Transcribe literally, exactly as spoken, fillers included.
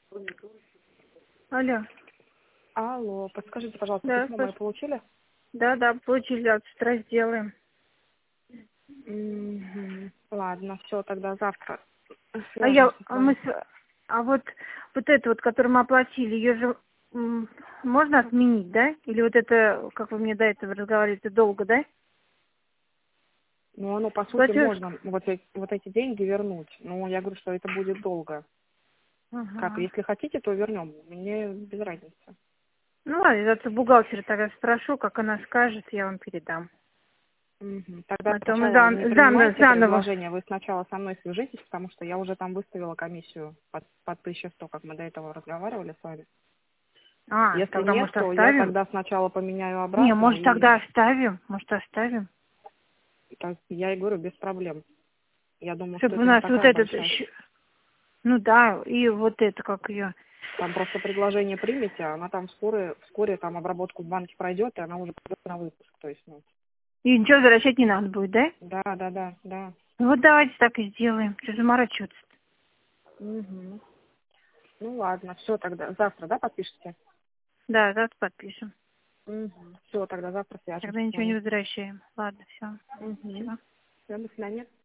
Алло. Алло, подскажите, пожалуйста, Да, письмо спас- мое получили? да, да, получили, от утра сделаем. Мгм. Ладно, все, тогда завтра А я, свяжемся с а мы, вами. с- а вот, вот эту вот, которую мы оплатили, ее же м, можно отменить, да? Или вот это, как вы мне до этого разговаривали, это долго, да? Ну, ну, по сути, Платеж. можно вот эти, вот эти деньги вернуть. Но я говорю, что это будет долго. Как, Ага. если хотите, то вернем. Мне без разницы. Ну ладно, я зато бухгалтера тогда спрошу, как она скажет, я вам передам. Мгм. Тогда А то мы сначала не зан- заново, принимайте заново. предложение, вы сначала со мной свяжитесь, потому что я уже там выставила комиссию под, под тысячу сто, как мы до этого разговаривали с вами. А, Если тогда, нет, может, то я оставим? тогда сначала поменяю Не, обратно, может, и тогда оставим? Может, оставим? так, я и говорю, без проблем. Я думаю, что Чтобы у это не нас вот такая этот, большая. щ- ну да, и вот это, как ее. Там просто предложение примете, а она там вскоре, вскоре там обработку в банке пройдет, и она уже пойдет на выпуск. То есть, ну, И ничего возвращать не надо будет, да? да, да, да, да. Ну вот давайте так и сделаем. Что заморачиваться? Мгм. Ну ладно, все тогда. Завтра, да, подпишите? Да, завтра подпишем. Угу. Все, тогда завтра свяжемся Тогда с ничего не вами. возвращаем. Ладно, все. Угу. Все. Все, до свидания.